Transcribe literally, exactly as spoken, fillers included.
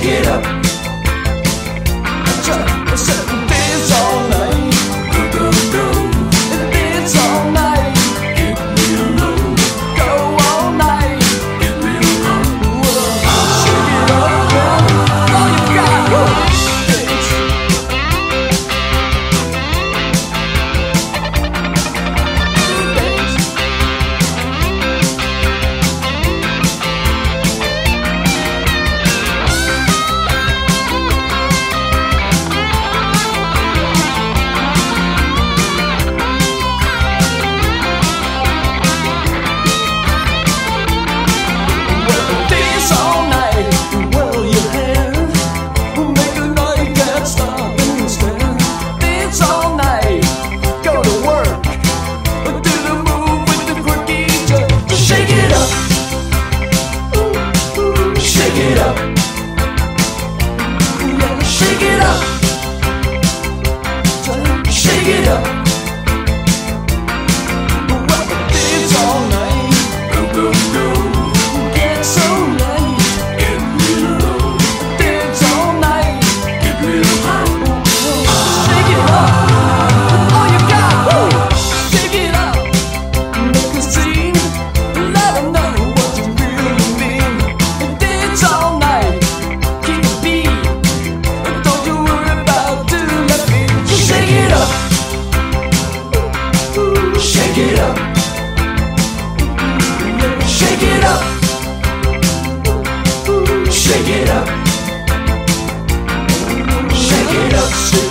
shake it up. Dance all night, go go go. Dance all night, get real low. Go all night, get real low. Shake it up, girl, all you got. Dance. Dance all night, whirl your hair. Make a night, can't stop and stare. Dance all night, go to work. Do the move with the quirky jerk. Just shake it up, ooh, ooh, shake it up. Yeah, shake it up, shake it up. Well, dance all night, go go go. Get so late, get real low. Dance all night, get real high. Shake it up, all you got. Shake it up, make a scene. Let 'em know what you really mean. Dance all night, keep the beat. Don't you worry about doing that beat. Just shake it up, shake it up, shake it up. Shake it up, shake it up, shake